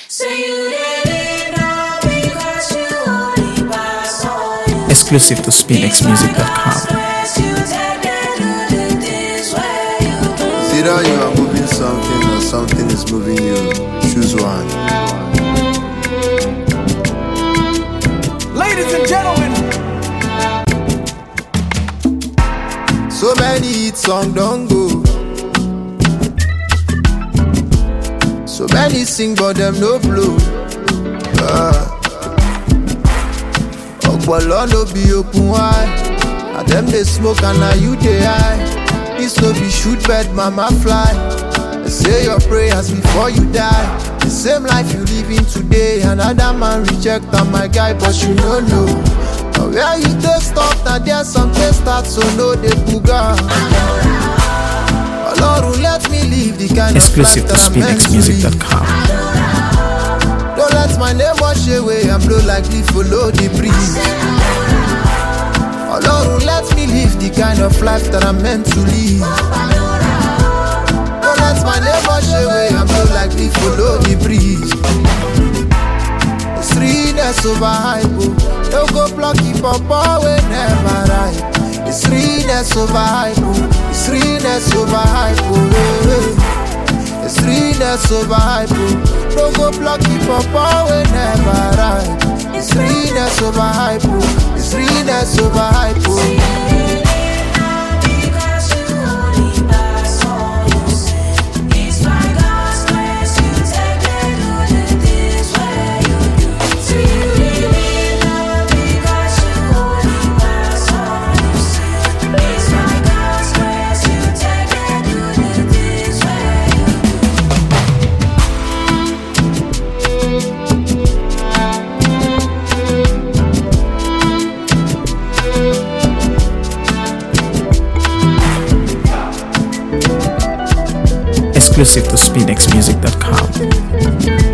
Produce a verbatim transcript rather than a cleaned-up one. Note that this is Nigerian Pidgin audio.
Exclusive to spinx music dot com. Either you are moving something or something is moving you. Choose one. Ladies and gentlemen, so many hit songs don't go. So many sing but them no blow. Uh. Okpolo no be open wide. And them they smoke and now you they high. This no be shoot bird, mama fly. Say your prayers before you die. The same life you living today. Another man reject on my guy, but you don't know. But where you take stop, now there's something start, so know the booger. Lord, let me live the kind Exclusive of life to that I'm meant spinx to music dot live. com. Don't let my name wash away and blow like leaf, follow the breeze. Oh Lord, let me live the kind of life that I'm meant to live. Don't let my name wash away and blow like leaf, follow the breeze. It's realness over hype, oh. Don't go plucky papa we never right. It's realness over hype, oh. It's realness over hype, oh. It's realness over hype, oh. Don't go plucky papa we never right. It's realness over hype, oh. It's realness over hype, oh. Exclusive to spinx music dot com.